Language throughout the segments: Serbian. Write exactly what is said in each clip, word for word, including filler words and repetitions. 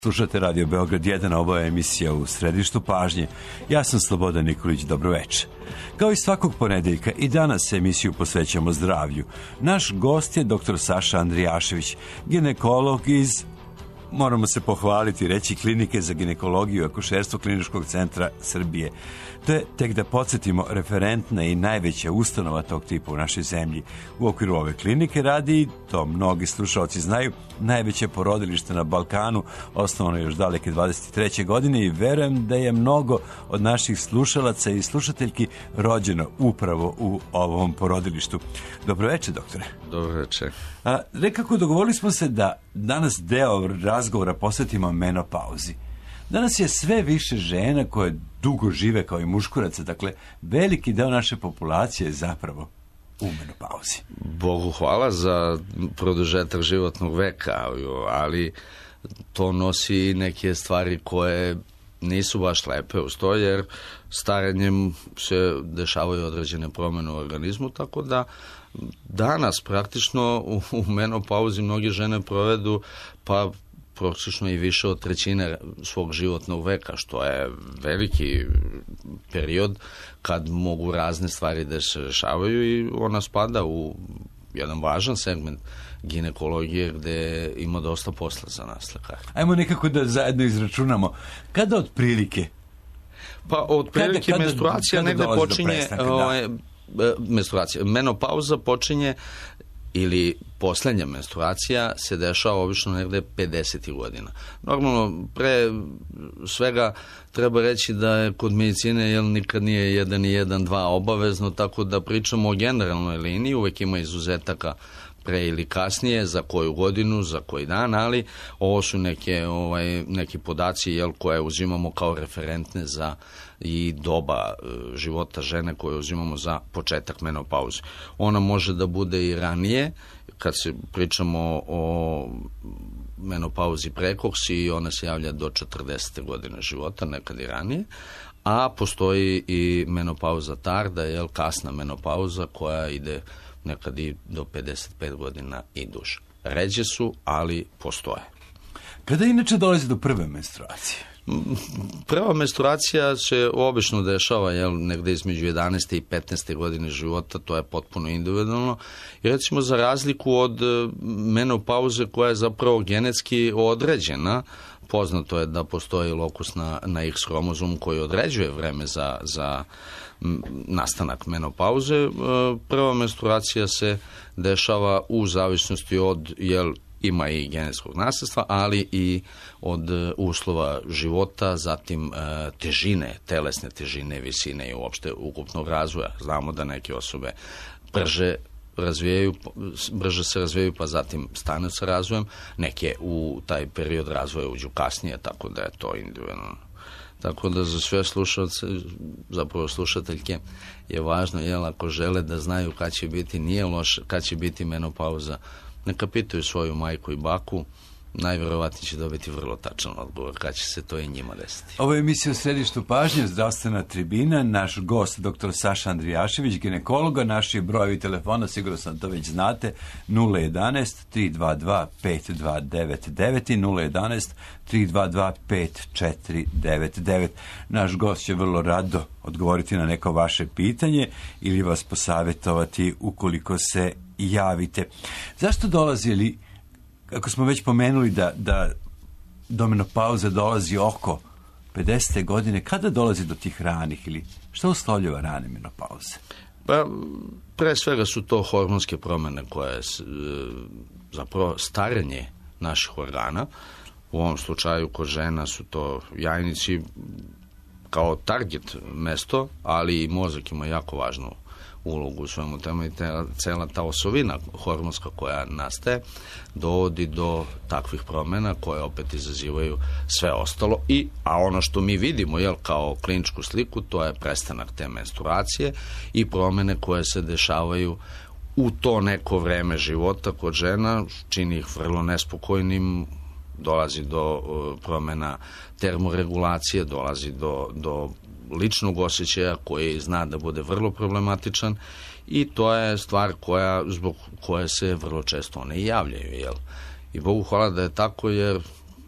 Slušate Radio Beograd jedan, ovo je emisija U središtu pažnje. Ja sam Slobodan Nikolić, dobroveče. Kao i svakog ponedeljka i danas emisiju posvećamo zdravlju. Naš gost je doktor Saša Andrijašević, ginekolog iz, moramo se pohvaliti, reći Klinike za ginekologiju i akušerstvo Kliničkog centra Srbije. To je, tek da podsjetimo, referentna i najveća ustanova tog tipa u našoj zemlji. U okviru ove klinike radi, to mnogi slušalci znaju, najveće porodilište na Balkanu, osnovano još daleke dvadeset treće godine i verujem da je mnogo od naših slušalaca i slušateljki rođeno upravo u ovom porodilištu. Dobroveče, doktore. Dobroveče. A, rekako, dogovorili smo se da danas deo razgovora posvetimo menopauzi. Danas je sve više žena koje dugo žive kao i muškaraca, dakle veliki deo naše populacije je zapravo u menopauzi. Bogu hvala za produžetak životnog veka, ali to nosi neke stvari koje nisu baš lepe uz to, jer starenjem se dešavaju određene promjene u organizmu, tako da danas praktično u, u menopauzi mnoge žene provedu pa prosječno i više od trećine svog životnog veka, što je veliki period kad mogu razne stvari da se rešavaju i ona spada u jedan važan segment ginekologije gde ima dosta posla za nas lekara. Ajmo nekako da zajedno izračunamo. Kada otprilike? Pa otprilike menstruacija negde počinje... Ovaj, menstruacija. Menopauza počinje ili poslednja menstruacija se dešava obično negde pedesetih godina. Normalno, pre svega treba reći da je kod medicine jel, nikad nije jedan i jedan, dva obavezno, tako da pričamo o generalnoj liniji, uvek ima izuzetaka pre ili kasnije, za koju godinu, za koji dan, ali ovo su neke, ovaj, neki podaci jel, koje uzimamo kao referentne za i doba e, života žene koje uzimamo za početak menopauze. Ona može da bude i ranije, kad se pričamo o menopauzi prekoks i ona se javlja do četrdesete godine života, nekad i ranije, a postoji i menopauza tarda, jel, kasna menopauza koja ide nekad i do pedeset pet godina i duže. Ređe su, ali postoje. Kada inače dolazi do prve menstruacije? Prva menstruacija se obično dešava jel, negde između jedanaeste i petnaeste godine života, to je potpuno individualno. I recimo za razliku od menopauze koja je zapravo genetski određena, poznato je da postoji lokus na, na X hromozomu koji određuje vreme za, za nastanak menopauze. Prva menstruacija se dešava u zavisnosti od, jel, ima i genetskog nasledstva, ali i od uslova života, zatim težine, telesne težine, visine i uopšte ukupnog razvoja. Znamo da neke osobe brže razvijaju, brže se razvijaju, pa zatim stanu sa razvojem, neke u taj period razvoja uđu kasnije, tako da je to individualno. Tako da za sve slušalce, zapravo slušateljke, je važno, jel, ako žele da znaju kad će biti, nije loše, kad će biti menopauza, neka pitaju svoju majku i baku, najvjerovatnije će dobiti vrlo tačan odgovor kad će se to i njima desiti. Ovo je emisija U središtu pažnje, zdravstvena tribina. Naš gost, doktor Saša Andrijašević, ginekologa. Naši brojevi telefona, sigurno sam to već znate, nula jedanaest tri dva dva pet dva devet devet i nula jedanaest tri dva dva pet četiri devet devet. Naš gost će vrlo rado odgovoriti na neko vaše pitanje ili vas posavjetovati ukoliko se javite. Zašto dolazi, ili ako smo već pomenuli da, da do menopauze dolazi oko pedesete godine, kada dolazi do tih ranih ili šta uslovljava rane menopauze? Pa, pre svega su to hormonske promjene koje je zapravo starenje naših organa. U ovom slučaju kod žena su to jajnici kao target mesto, ali i mozak ima jako važnu ulogu u svemu tome i cela ta osovina hormonska koja nastaje dovodi do takvih promjena koje opet izazivaju sve ostalo. I, a ono što mi vidimo jel, kao kliničku sliku, to je prestanak te menstruacije i promjene koje se dešavaju u to neko vreme života kod žena, čini ih vrlo nespokojnim, dolazi do uh, promjena termoregulacije, dolazi do, do ličnog osjećaja koji zna da bude vrlo problematičan i to je stvar koja, zbog koje se vrlo često one i javljaju. Jel? I Bogu hvala da je tako, jer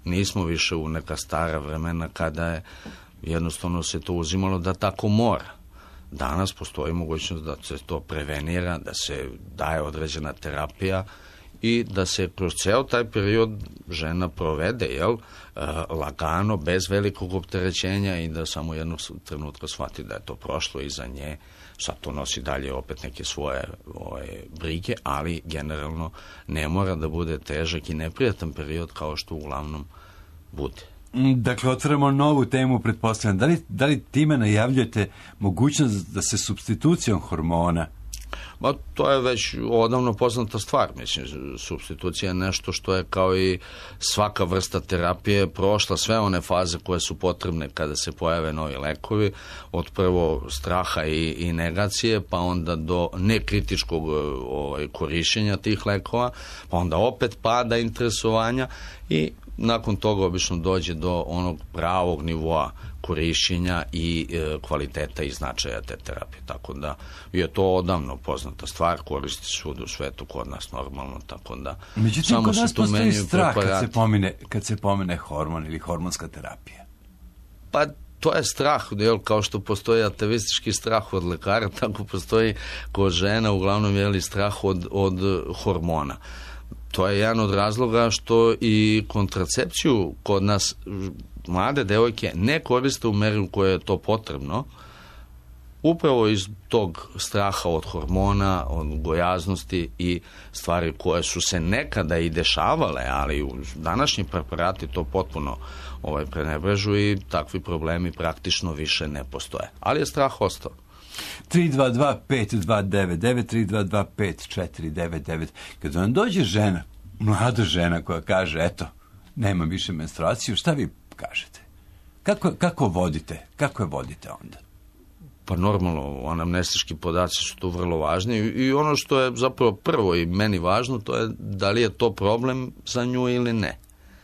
Nismo više u neka stara vremena kada je jednostavno se to uzimalo da tako mora. Danas postoji mogućnost da se to prevenira, da se daje određena terapija i da se kroz ceo taj period žena provede, jel, lagano, bez velikog opterećenja i da samo jednog trenutka shvati da je to prošlo iza nje. Sad to nosi dalje opet neke svoje ove, brige, ali generalno ne mora da bude težak i neprijatan period kao što uglavnom bude. Dakle, otvaramo novu temu, pretpostavljam. Da li, da li time najavljujete mogućnost da se supstitucijom hormona? Ma, to je već odavno poznata stvar. Mislim, supstitucija je nešto što je kao i svaka vrsta terapije prošla sve one faze koje su potrebne kada se pojave novi lekovi, od prvo straha i, i negacije, pa onda do nekritičkog ovaj, korišćenja tih lekova, pa onda opet pada interesovanja i nakon toga obično dođe do onog pravog nivoa korišćenja i e, kvaliteta i značaja te terapije. Tako da je to odavno poznata stvar, koristi svud u svetu, kod nas normalno, tako da... Međutim, samo kod nas postoji strah kad se, pomine, kad se pomene hormon ili hormonska terapija. Pa to je strah, jel, kao što postoji atavistički strah od lekara, tako postoji kod žena uglavnom je strah od, od hormona. To je jedan od razloga što i kontracepciju kod nas mlade devojke ne koriste u meri u kojoj je to potrebno, upravo iz tog straha od hormona, od gojaznosti i stvari koje su se nekada i dešavale, ali u današnji preparati to potpuno ovaj, prenebrežu i takvi problemi praktično više ne postoje. Ali je strah ostao. tri dva dva pet dva devet devet, tri dva dva pet četiri devet devet. Kad vam dođe žena, mlada žena koja kaže, eto, nemam više menstruaciju, šta vi kažete? Kako, kako vodite? Kako je vodite onda? Pa normalno, anamnestički podaci su tu vrlo važni i ono što je zapravo prvo i meni važno, to je da li je to problem za nju ili ne.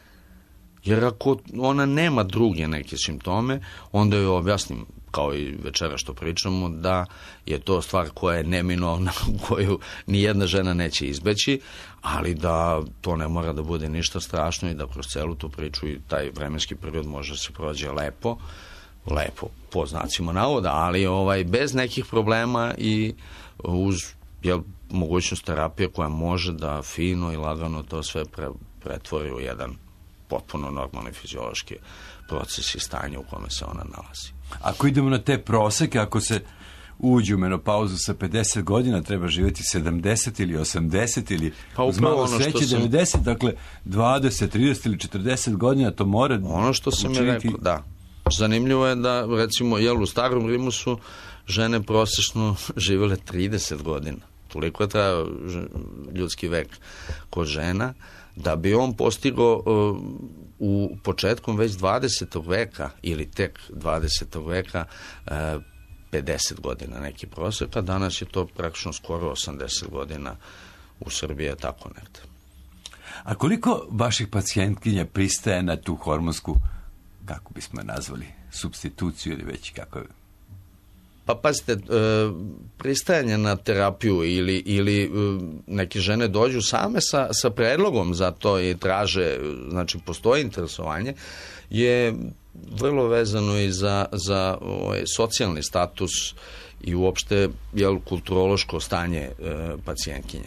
Jer ako ona nema druge neke simptome, onda joj objasnim, kao i večera što pričamo, da je to stvar koja je neminovna, koju nijedna žena neće izbeći, ali da to ne mora da bude ništa strašno i da kroz celu tu priču i taj vremenski period može se prođe lepo, lepo, po znacima navoda, ali ovaj, bez nekih problema i uz jel, mogućnost terapije koja može da fino i lagano to sve pre, pretvori u jedan potpuno normalni fiziološki proces i stanje u kome se ona nalazi. Ako idemo na te proseke, ako se uđe u menopauzu sa pedeset godina, treba živjeti sedamdeset ili osamdeset ili pa uz malo ono sreće sam... devedeset, dakle dvadeset, trideset ili četrdeset godina, to mora ono što sam učiniti... je rekao, da. Zanimljivo je da, recimo, jel, u starom Rimu su žene prosečno živjele trideset godina. Toliko je trajao ljudski vek kod žena, da bi on postigao uh, u početkom već dvadesetog veka ili tek dvadesetog veka uh, pedeset godina neki prosek, a danas je to praktično skoro osamdeset godina u Srbiji je tako nekde. A koliko vaših pacijentkinja pristaje na tu hormonsku, kako bismo je nazvali, supstituciju ili već kako je? Pa pazite, e, pristajanje na terapiju ili, ili e, neke žene dođu same sa, sa predlogom za to i traže, znači postoji interesovanje, je vrlo vezano i za, za ovaj, socijalni status i uopšte jel, kulturološko stanje e, pacijentkinja.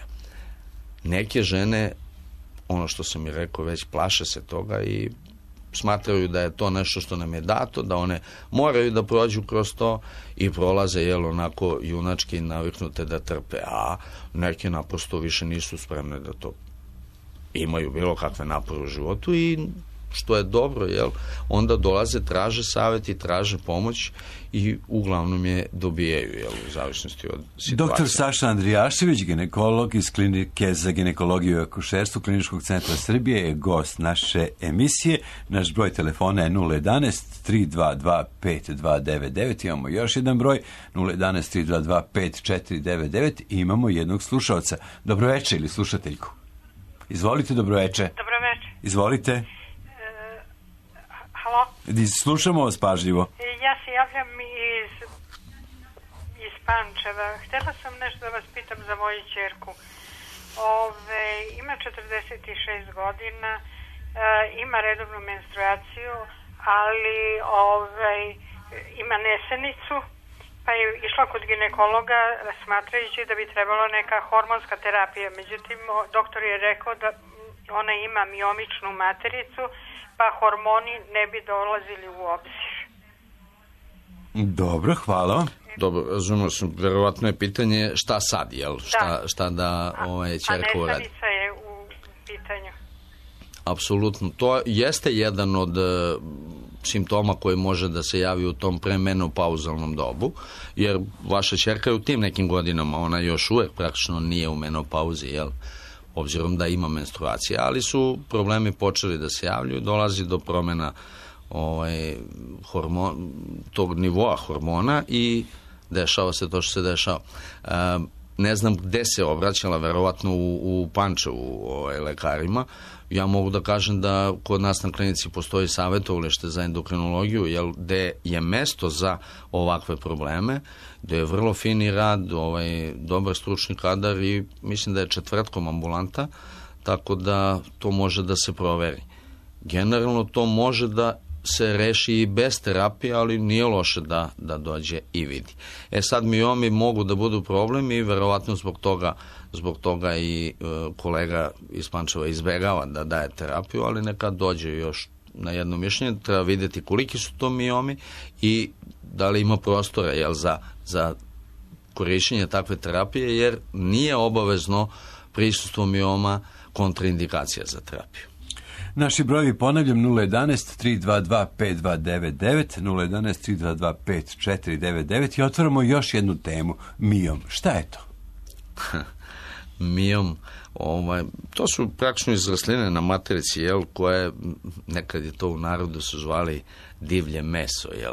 Neke žene, ono što sam i rekao, već plaše se toga i smatraju da je to nešto što nam je dato, da one moraju da prođu kroz to i prolaze, jel, onako junački naviknute da trpe, a neke naprosto više nisu spremne da to imaju bilo kakve napore u životu i što je dobro, jel, onda dolaze, traže savjet i traže pomoć i uglavnom je dobijaju, jel, u zavisnosti od situacije. Doktor Saša Andrijašević, ginekolog iz Klinike za ginekologiju i akušerstvo Kliničkog centra Srbije, je gost naše emisije. Naš broj telefona je nula jedanaest, tri dva dva, pet dva devet devet. Imamo još jedan broj, nula jedanaest, tri dva dva, pet četiri devet devet. I imamo jednog slušalca. Dobroveče ili slušateljku. Izvolite, dobroveče. Dobroveče. Izvolite. Halo? Slušamo vas pažljivo. Ja se javljam iz, iz Pančeva. Htjela sam nešto da vas pitam za moju ćerku. Ove, ima četrdeset šest godina, ima redovnu menstruaciju, ali ovaj, ima nesenicu, pa je išla kod ginekologa smatrajući da bi trebala neka hormonska terapija. Međutim, doktor je rekao da ona ima miomičnu matericu, pa hormoni ne bi dolazili u obzir. Dobro, hvala. Dobro, razumio sam, verovatno je pitanje šta sad, jel? Šta, šta da ovaj, ćerka uradi. A nesanica je u pitanju. Apsolutno. To jeste jedan od uh, simptoma koji može da se javi u tom premenopauzalnom dobu, jer vaša ćerka je u tim nekim godinama, ona još uvek praktično nije u menopauzi, jel? Obzirom da ima menstruacije, ali su problemi počeli da se javljaju, dolazi do promjena ovaj, hormon, tog nivoa hormona i dešava se to što se dešava. E, ne znam gde se obraćala, verovatno u, u Pančevu ovaj, lekarima. Ja mogu da kažem da kod nas na klinici postoji savjetovalište za endokrinologiju, jel, gde je mesto za ovakve probleme, gde je vrlo fini rad, ovaj, dobar stručni kadar i mislim da je četvrtkom ambulanta, tako da to može da se proveri. Generalno to može da se reši i bez terapije, ali nije loše da, da dođe i vidi. E sad miomi mogu da budu problem i verovatno zbog toga, zbog toga i e, kolega iz Pančeva izbegava da daje terapiju, ali nekad dođe još na jedno mišljenje, treba vidjeti koliki su to miomi i da li ima prostora, jel, za, za korišćenje takve terapije, jer nije obavezno prisustvo mioma kontraindikacija za terapiju. Naši brojevi, ponavljam, nula jedanaest tri dva dva pet dva devet devet, nula jedanaest tri dva dva pet četiri devet devet i otvaramo još jednu temu, miom. Šta je to? Miom, ovaj, to su praktično izrasline na materici, jel, koje nekad je to u narodu su zvali divlje meso, jel.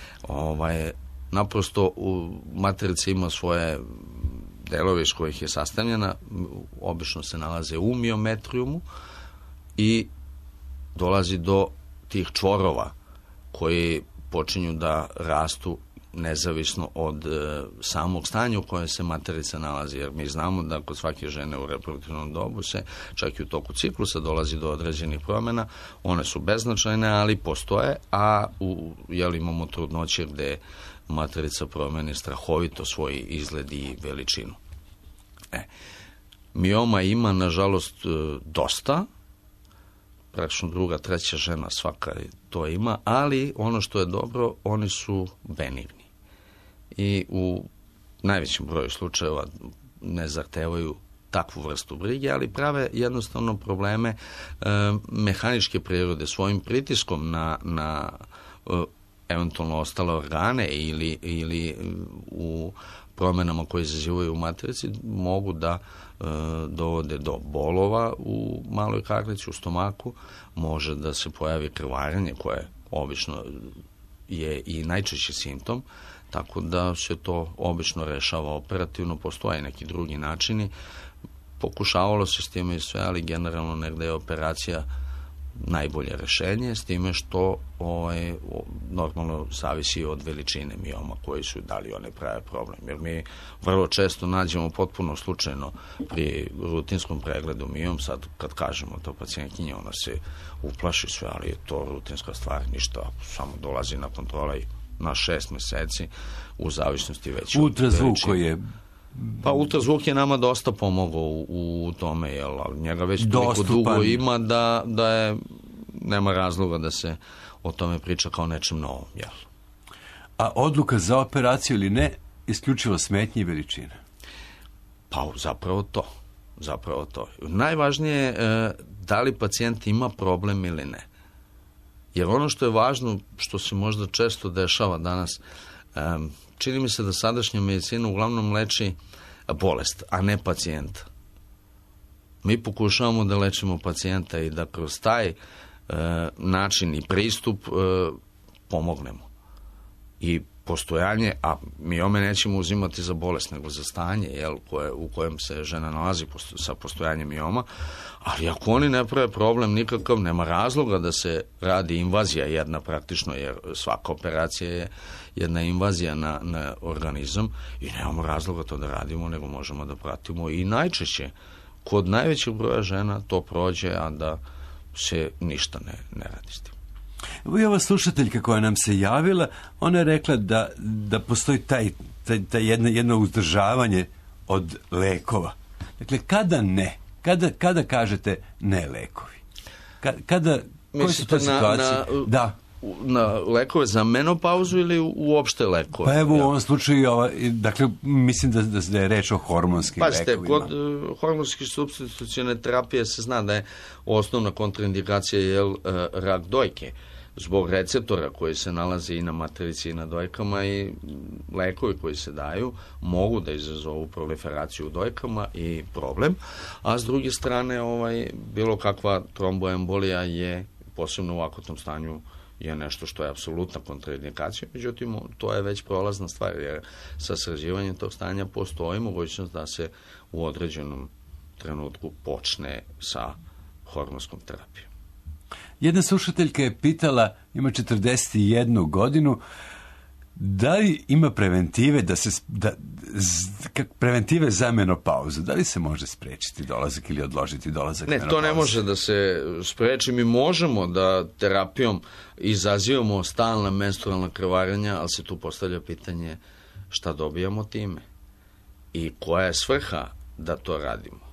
Ovaj, naprosto u materici ima svoje delove iz kojih je sastavljena, obično se nalaze u miometrijumu i dolazi do tih čvorova koji počinju da rastu nezavisno od e, samog stanja u kojem se materica nalazi, jer mi znamo da kod svake žene u reproduktivnom dobu se, čak i u toku ciklusa, dolazi do određenih promjena, one su beznačajne, ali postoje, a u, jel, imamo trudnoće gde materica promeni strahovito svoj izgled i veličinu. E, mioma ima, nažalost, dosta, praktično druga, treća žena svaka to ima, ali ono što je dobro, oni su benigni. I u najvećem broju slučajeva ne zahtevaju takvu vrstu brige, ali prave jednostavno probleme e, mehaničke prirode svojim pritiskom na, na e, eventualno ostale organe ili, ili u promjenama koje izazivaju u materici mogu da e, dovode do bolova u maloj karlici, u stomaku, može da se pojavi krvarenje koje obično je i najčešći simptom, tako da se to obično rešava operativno, postoje neki drugi načini, pokušavalo se s time i sve, ali generalno negde je operacija najbolje rešenje, s time što ovaj, normalno zavisi od veličine mioma koji su, da li one prave problem. Jer mi vrlo često nađemo potpuno slučajno pri rutinskom pregledu miom, sad kad kažemo to pacijentkinje, ona se uplaši sve, ali je to rutinska stvar, ništa, samo dolazi na kontrola i na šest meseci u zavisnosti već. Ultrazvuk koji je... Pa ultrazvuk je nama dosta pomogao u, u tome, jel, ali njega već toliko dugo ima da, da je, nema razloga da se o tome priča kao nečem novom, jel. A odluka za operaciju ili ne, isključivo smetnje i veličine? Pa zapravo to. Zapravo to. Najvažnije je e, da li pacijent ima problem ili ne. Jer ono što je važno, što se možda često dešava danas, e, čini mi se da sadašnja medicina uglavnom leči bolest, a ne pacijenta. Mi pokušavamo da lečimo pacijenta i da kroz taj e, način i pristup e, pomognemo. I postojanje, a mi ome nećemo uzimati za bolest, nego za stanje, jel, koje, u kojem se žena nalazi posto, sa postojanjem mioma, ali ako oni ne prave problem nikakav, nema razloga da se radi invazija jedna praktično, jer svaka operacija je jedna invazija na, na organizam i nemamo razloga to da radimo, nego možemo da pratimo i najčešće kod najvećeg broja žena to prođe, a da se ništa ne, ne radi s tim. Evo i ova slušateljka koja nam se javila, ona je rekla da, da postoji taj, taj, taj jedno, jedno uzdržavanje od lekova. Dakle, kada ne? Kada, kada kažete ne lekovi? Ka, kada, koje su to situacije? Na, na, da. na lekove za menopauzu ili uopšte lekove? Pa evo u ovom slučaju, ova, dakle, mislim da, da je reč o hormonskim Pazite, lekovima. kod uh, hormonske supstitucione terapije se zna da je osnovna kontraindikacija jel, uh, rak dojke, zbog receptora koji se nalaze i na materici i na dojkama, i lekovi koji se daju mogu da izazovu proliferaciju u dojkama i problem, a s druge strane ovaj, bilo kakva tromboembolija je, posebno u akutnom stanju, je nešto što je apsolutna kontraindikacija, međutim to je već prolazna stvar, jer sa sređivanjem tog stanja postoji mogućnost da se u određenom trenutku počne sa hormonskom terapijom. Jedna slušateljka je pitala, ima četrdeset jednu godinu, da li ima preventive da se da, kak, preventive za menopauzu, da li se može sprečiti dolazak ili odložiti dolazak ne, menopauze? To ne može da se spreči. Mi možemo da terapijom izazivamo stalna menstrualna krvarenja, ali se tu postavlja pitanje šta dobijamo time i koja je svrha da to radimo.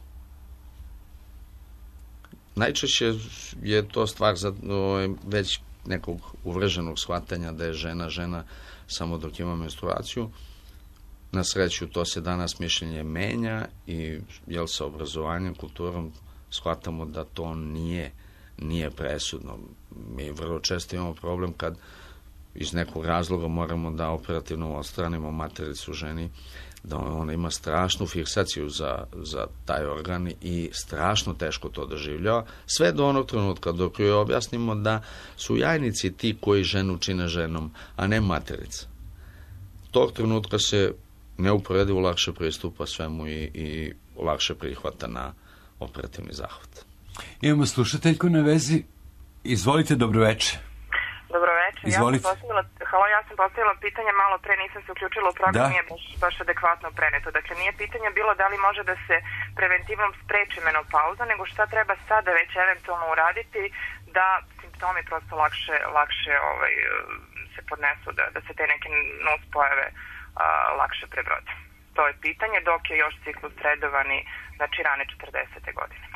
Najčešće je to stvar za ovaj, već nekog uvreženog shvatanja da je žena žena samo dok ima menstruaciju. Na sreću to se danas mišljenje menja i jel sa obrazovanjem, kulturom shvatamo da to nije, nije presudno. Mi vrlo često imamo problem kad iz nekog razloga moramo da operativno odstranimo matericu ženi, da ona ima strašnu fiksaciju za, za taj organ i strašno teško to doživljava, sve do onog trenutka dok joj objasnimo da su jajnici ti koji ženu čine ženom, a ne materica. Tog trenutka se neuporedivo lakše pristupa svemu i, i lakše prihvata na operativni zahvat. Imamo slušateljku na vezi. Izvolite, dobroveče. Dobroveče. Ja sam postavila, hvala, ja sam postavila pitanje malo pre, nisam se uključila u program, da. Nije baš, baš adekvatno preneto. Dakle, nije pitanje bilo da li može da se preventivom spreči menopauza, nego šta treba sada već eventualno uraditi da simptomi prosto lakše, lakše ovaj, se podnesu, da, da se te neke nus pojave a, lakše prebrode. To je pitanje, dok je još ciklus redovani, znači rane četrdesete godine.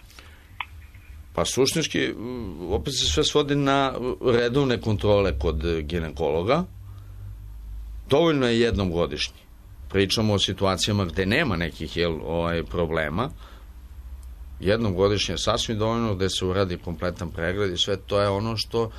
Pa suštinski, opet se sve svodi na redovne kontrole kod ginekologa. Dovoljno je jednom godišnji. Pričamo o situacijama gde nema nekih jel, ovaj, problema. Jednom godišnje je sasvim dovoljno gde se uradi kompletan pregled i sve to je ono što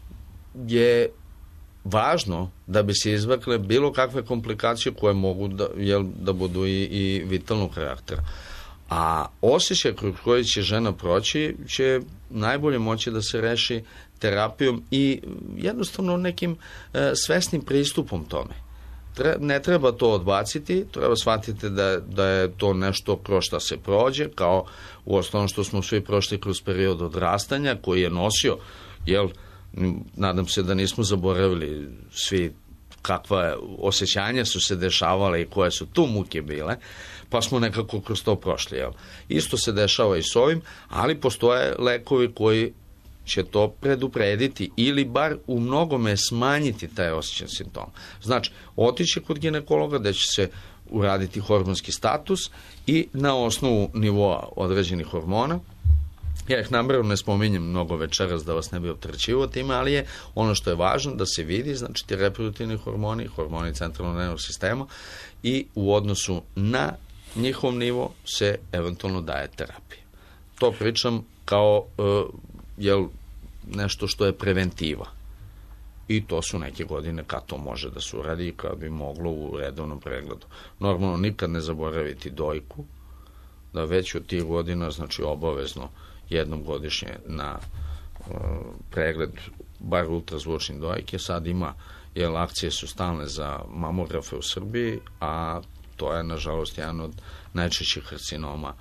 je važno da bi se izbakle bilo kakve komplikacije koje mogu da, jel, da budu i, i vitalnog karaktera. A osjećaj kroz koji će žena proći će najbolje moći da se reši terapijom i jednostavno nekim e, svesnim pristupom tome. Tre, ne treba to odbaciti, treba shvatiti da, da je to nešto kroz šta se prođe, kao u osnovom što smo svi prošli kroz period odrastanja koji je nosio, jel, nadam se da nismo zaboravili svi kakva osjećanja su se dešavale i koje su tu muke bile, pa smo nekako kroz to prošli. Jel? Isto se dešava i s ovim, ali postoje lekovi koji će to preduprediti ili bar u mnogome smanjiti taj osjećaj simptoma. Znači, otići kod ginekologa da će se uraditi hormonski status i na osnovu nivoa određenih hormona, ja ih namerno ne spominjem mnogo večeras da vas ne bi opterećivao time, ali je ono što je važno da se vidi, znači ti reproduktivni hormoni, hormoni centralnog nervnog sistema i u odnosu na njihov nivo se eventualno daje terapija. To pričam kao uh, jel, nešto što je preventiva. I to su neke godine kad to može da se uradi i kad bi moglo u redovnom pregledu. Normalno nikad ne zaboraviti dojku, da već od tih godina, znači obavezno jednom godišnje na uh, pregled bar ultrazvučni dojke. Sad ima, jel, akcije su stalne za mamografe u Srbiji, a to je nažalost jedan od najčešćih karcinoma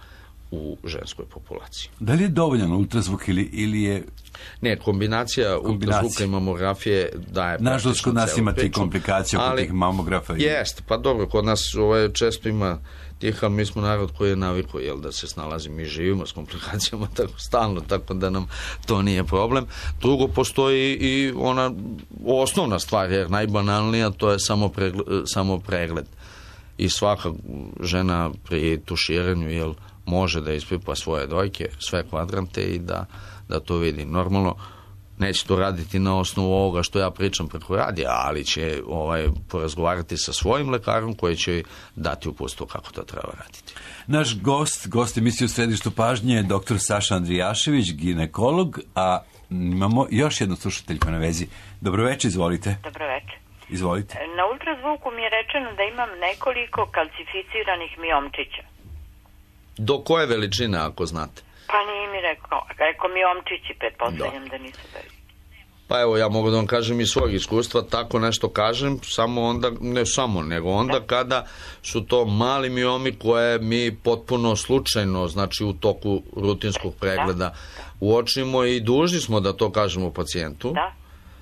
u ženskoj populaciji. Da li je dovoljan ultrazvuk ili, ili je... Ne, kombinacija, kombinacija. ultrazvuka i mamografije daje... Nažalost, kod nas ima ti komplikacije oko tih mamografa. I... Jest, pa dobro, kod nas ovaj, često ima tih, ali mi smo narod koji je navikao, jel, da se snalazi, mi živimo s komplikacijama tako stalno, tako da nam to nije problem. Drugo, postoji i ona osnovna stvar, jer najbanalnija, to je samo pregled, samo pregled. I svaka žena pri tuširanju, jel, može da ispipa svoje dojke, sve kvadrante i da, da to vidi. Normalno, neće to raditi na osnovu ovoga što ja pričam preko radija, ali će ovaj, porazgovarati sa svojim lekarom koji će dati uputstvo kako to treba raditi. Naš gost, gost emisije u središtu pažnje je doktor Saša Andrijašević, ginekolog, a imamo još jednu slušateljku na vezi. Dobroveče, izvolite. Dobroveče. Izvolite. Na ultrazvuku mi je rečeno da imam nekoliko kalcificiranih miomčića. Do koje veličine, ako znate? Pa nije mi rekao. Rekao miomčići, pretpostavljam da nisu veliki. Pa evo, ja mogu da vam kažem iz svog iskustva, tako nešto kažem, samo onda, ne samo, nego onda da. Kada su to mali miomi koje mi potpuno slučajno, znači u toku rutinskog pregleda da. uočimo i dužni smo da to kažemo pacijentu. Da.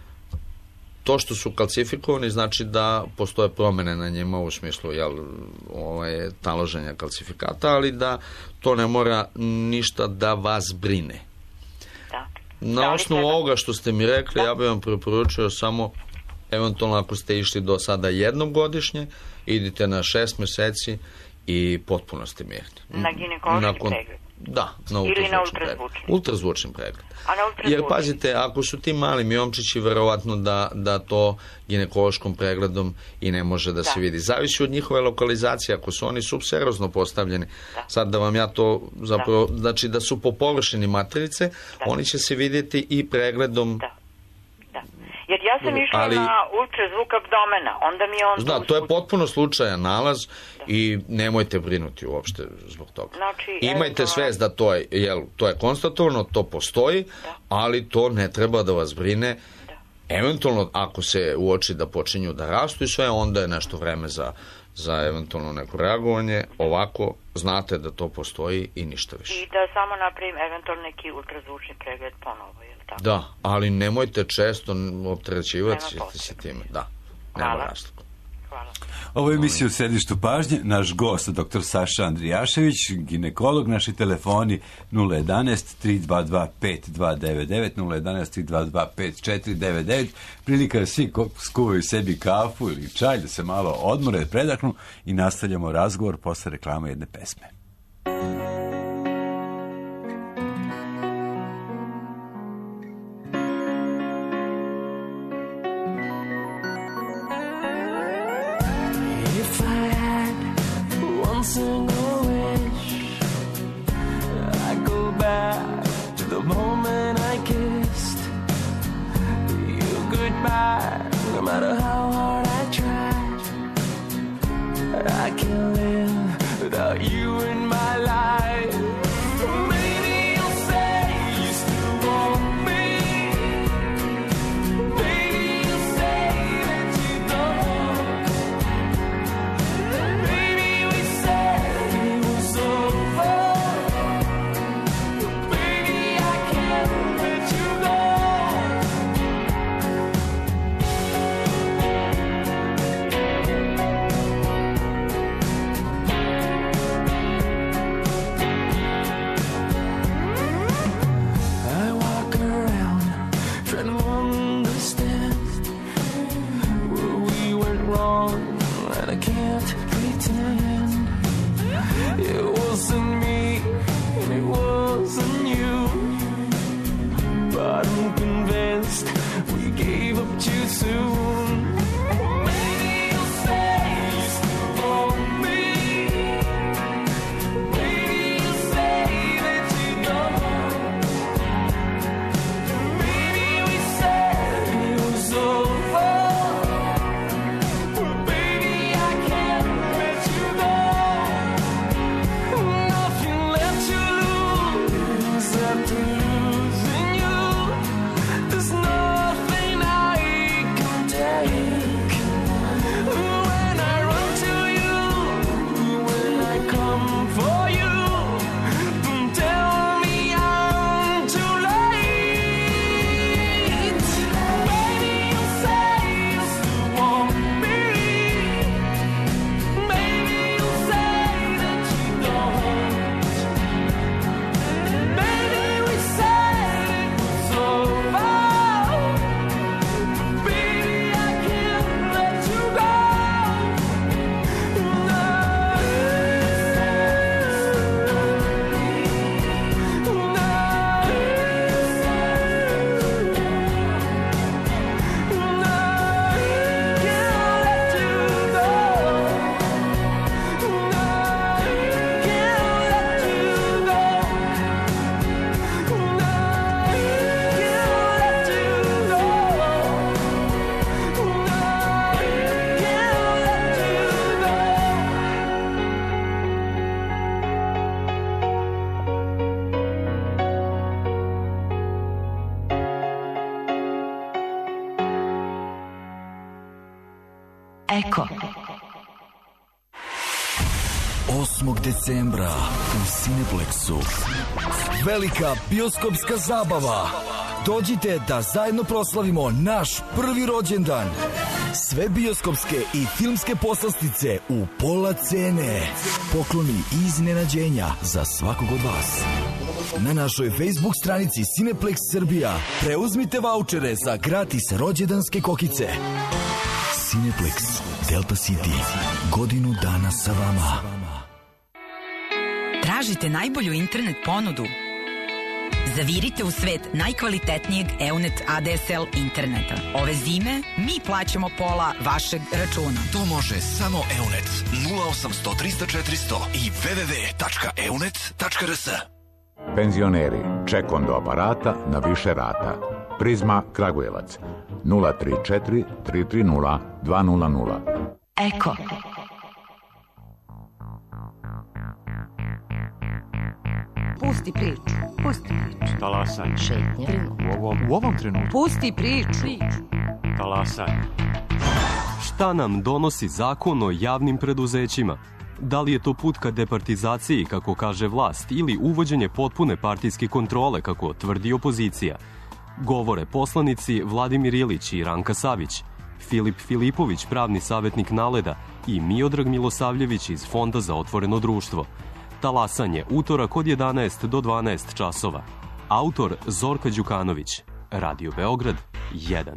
To što su kalcifikovani znači da postoje promene na njima u smislu jel, ovaj, taloženja kalcifikata, ali da to ne mora ništa da vas brine. Da. Na osnovu ovoga što ste mi rekli, da. ja bih vam preporučio samo, eventualno ako ste išli do sada jednom godišnje, idite na šest meseci i potpuno ste mirni. Na ginekološki Nakon... pregled? Da, na ultrazvučni pregled. Ultrazvučni pregled. Jer pazite, ako su ti mali miomčići, verovatno da, da to ginekološkom pregledom i ne može da, da se vidi. Zavisi od njihove lokalizacije, ako su oni subserozno postavljeni, da. sad da vam ja to zapravo, da. znači da su po površini materice, da. oni će se vidjeti i pregledom. Da. Da. Jer ja sam išla Ali, na ultrazvuk abdomena, onda mi je on... Zna, to je potpuno slučajan nalaz da. i nemojte brinuti uopšte zbog toga. Znači, Imajte svest da to je, jel, to je konstatovano, to postoji, da. ali to ne treba da vas brine. Da. Eventualno, ako se uoči da počinju da rastu i sve, onda je nešto vreme za, za eventualno neko reagovanje. Ovako, znate da to postoji i ništa više. I da samo napravim eventualno neki ultrazvučni pregled ponovo, je li tako? Da, ali nemojte često opterećivati se time. Da, nema razloga. Hvala. Ovo je emisija u središtu pažnje. Naš gost, doktor Saša Andrijašević, ginekolog. Naši telefoni nula jedanaest tri dva dva pet dva devet devet, nula jedanaest tri dva dva pet četiri devet devet. Prilika da svi skuvaju sebi kafu ili čaj, da se malo odmore, predahnu i nastavljamo razgovor posle reklame jedne pesme. Single wish I go back to the moment I kissed you goodbye. No matter how hard I tried, I can't live without you in my life. Maybe you'll say you still want me. Maybe you'll say that you don't. Maybe we said it was over. Baby, I can't let you go. I walk around trying to understand where we went wrong, and I can't pretend it wasn't me and it wasn't you, but I'm convinced we gave up too soon. Maybe you'll say you still want me. Maybe you'll say that you don't. Maybe we said it was over. Baby, I can't let you go. Nothing left to lose except losing you. There's nothing I can tell. Eko. osmog decembra u Cineplexu velika bioskopska zabava. Dođite da zajedno proslavimo naš prvi rođendan. Sve bioskopske i filmske poslastice u pola cene. Pokloni i iznenađenja za svakog od vas. Na našoj Facebook stranici Cineplex Srbija preuzmite vaučere za gratis rođendanske kokice. Cineplex Delta City. Godinu dana sa vama. Tražite najbolju internet ponudu? Zavirite u svet najkvalitetnijeg Eunet A D S L interneta. Ove zime mi plaćamo pola vašeg računa. To može samo Eunet. nula osamsto trista četiristo i w w w tačka eunet tačka r s. Penzioneri, ček do aparata na više rata. Prizma Kragujevac. nula tri četiri tri tri nula dva nula nula. Eko. Pusti priču. Pusti priču. Talasanje. Šetnja. U ovom, u ovom trenutku. Pusti priču. Talasanje. Šta nam donosi zakon o javnim preduzećima? Da li je to put ka departizaciji, kako kaže vlast, ili uvođenje potpune partijske kontrole, kako tvrdi opozicija? Govore poslanici Vladimir Ilić i Ranka Savić, Filip Filipović, pravni savjetnik Naleda, i Miodrag Milosavljević iz Fonda za otvoreno društvo. Talasanje, utorak od jedanaest do dvanaest časova. Autor Zorka Đukanović. Radio Beograd jedan.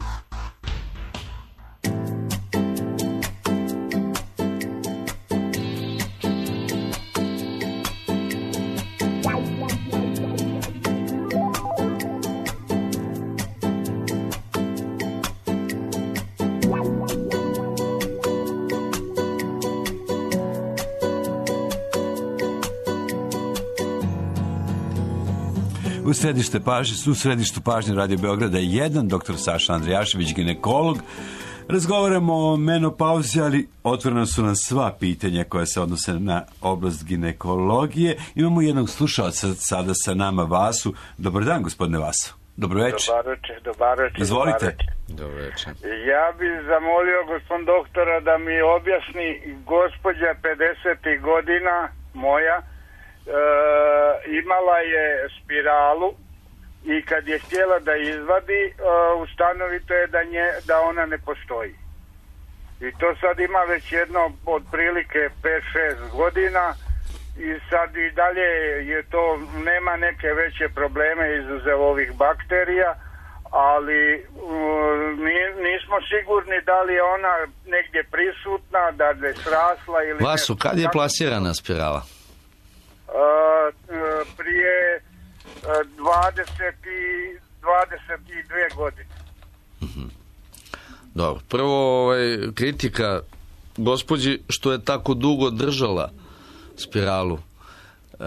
U središte pažnje, u središtu pažnje Radio Beograda je jedan, doktor Saša Andrijašević, ginekolog. Razgovaramo o menopauzi, ali otvorena su nam sva pitanja koja se odnose na oblast ginekologije. Imamo jednog slušalca sada sa nama, Vasu. Dobar dan, gospodine Vasu. Dobro večer. Dobar večer, dobar večer. Izvolite. Dobro večer. Ja bih zamolio gospodin doktora da mi objasni, gospođa pedeset godina moja, E, imala je spiralu i kad je htjela da izvadi, e, ustanovito je da, nje, da ona ne postoji. I to sad ima već jedno otprilike pet šest godina i sad i dalje je to, nema neke veće probleme izuzev ovih bakterija, ali uh, nismo sigurni da li je ona negdje prisutna, da je srasla ili... Vasu, kad je plasirana spirala? Uh, prije dvadeset i dvadeset dvije godine. Mm-hmm. Dobro, prvo ovaj, kritika gospođi što je tako dugo držala spiralu. E,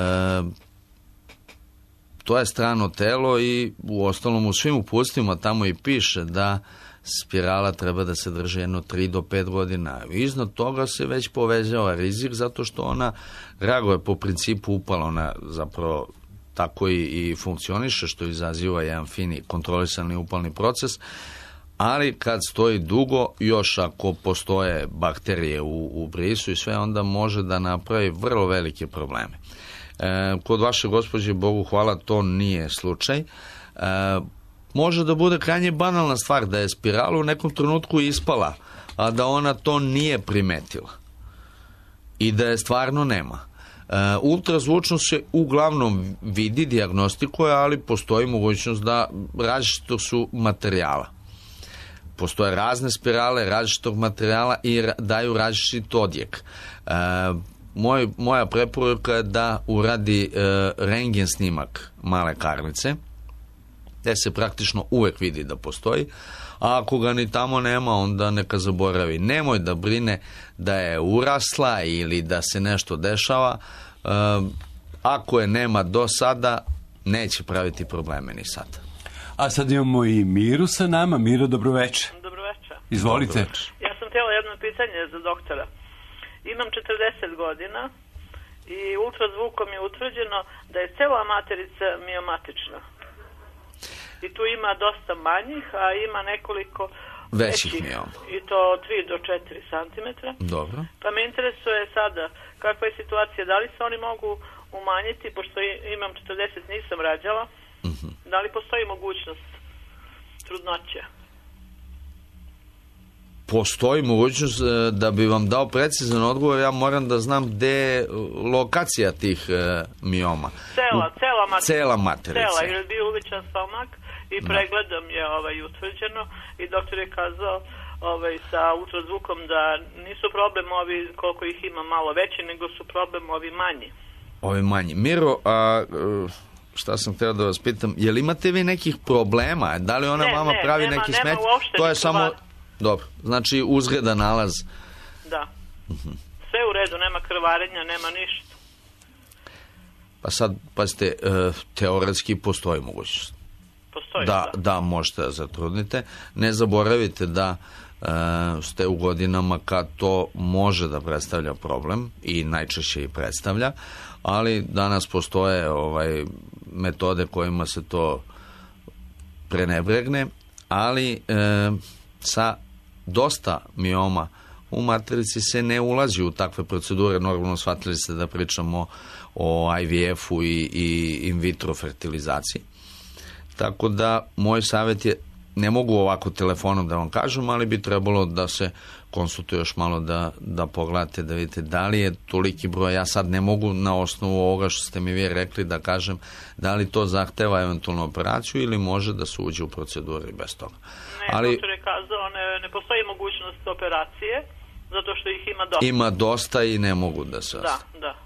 to je strano telo i u ostalom u svim uputstvima tamo i piše da spirala treba da se drži jedno tri do pet godina. Iznad toga se već povećava rizik zato što ona reaguje po principu upala, ona zapravo tako i, i funkcioniše, što izaziva jedan fini kontrolisani upalni proces, ali kad stoji dugo, još ako postoje bakterije u, u brisu i sve, onda može da napravi vrlo velike probleme. E, kod vaše gospođe, Bogu hvala, to nije slučaj. E, može da bude krajnje banalna stvar da je spirala u nekom trenutku ispala, a da ona to nije primetila i da je stvarno nema. E, ultrazvučno se uglavnom vidi, dijagnostikuje, ali postoji mogućnost da različito su materijala. Postoje razne spirale različitog materijala i daju različit odjek. E, moj, moja preporuka je da uradi e, rentgen snimak male karlice, gdje se praktično uvek vidi da postoji, a ako ga ni tamo nema, onda neka zaboravi. Nemoj da brine da je urasla ili da se nešto dešava. E, ako je nema do sada, neće praviti probleme ni sada. A sad imamo i Miru sa nama. Miro, dobro večer. Dobro večer. Izvolite. Dobro večer. Ja sam htjela jedno pitanje za doktora. Imam četrdeset godina i ultrazvukom je utvrđeno da je cela materica miomatična. I tu ima dosta manjih, a ima nekoliko Većih mioma. I to tri do četiri centimetra. Dobro. Pa me interesuje sada kakva je situacija, da li se oni mogu umanjiti, pošto imam četrdeset, nisam rađala, uh-huh. Da li postoji mogućnost trudnoće? Postoji mogućnost. Da bi vam dao precizan odgovor, ja moram da znam gde je lokacija tih e, mioma. Cela, cela materica. Cela materica. Cela, jer je bio uvećan stomak i pregledom je ovaj, utvrđeno i doktor je kazao ovaj, sa ultrazvukom da nisu problem ovi koliko ih ima malo veći, nego su problem ovi manji. Ovi manji. Miro, a šta sam htio da vas pitam, je li imate vi nekih problema? Da li ona ne, vama ne, pravi nema, neki nema smet? Uopšte, to je samo... Var. Dobro, znači uzgredan nalaz. Da. Uh-huh. Sve u redu, nema krvarenja, nema ništa. Pa sad, pazite, teoretski postoji mogućnost. Postoji, da. Da, da možete da zatrudnite. Ne zaboravite da e, ste u godinama kad to može da predstavlja problem i najčešće i predstavlja, ali danas postoje ovaj, metode kojima se to prenebregne, ali e, sa dosta mioma u materici se ne ulazi u takve procedure. Normalno shvatili ste da pričamo o I V F-u i, i in vitro fertilizaciji. Tako da moj savjet je, ne mogu ovako telefonom da vam kažem, ali bi trebalo da se konsultuje još malo, da, da pogledate, da vidite da li je toliki broj. Ja sad ne mogu na osnovu ovoga što ste mi vi rekli da kažem da li to zahteva eventualnu operaciju ili može da se uđe u proceduri bez toga. Ne, ali doktor je kazao, ne, ne postoji mogućnost operacije, zato što ih ima dosta. Ima dosta i ne mogu da se... Da, da.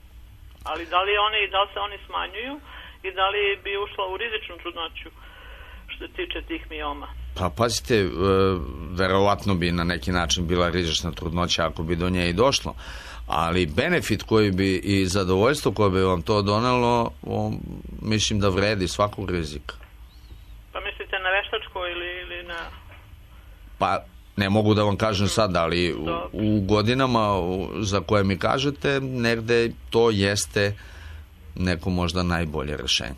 Ali da li, oni, da li se oni smanjuju i da li bi ušla u rizičnu trudnoću što se tiče tih mioma? Pa pazite, e, verovatno bi na neki način bila rizična trudnoća ako bi do nje i došlo, ali benefit koji bi i zadovoljstvo koje bi vam to donelo, o, mislim da vredi svakog rizika. Pa mislite na veštačko ili, ili na... Pa ne mogu da vam kažem sad, ali u, u godinama u, za koje mi kažete, negde to jeste neko možda najbolje rešenje.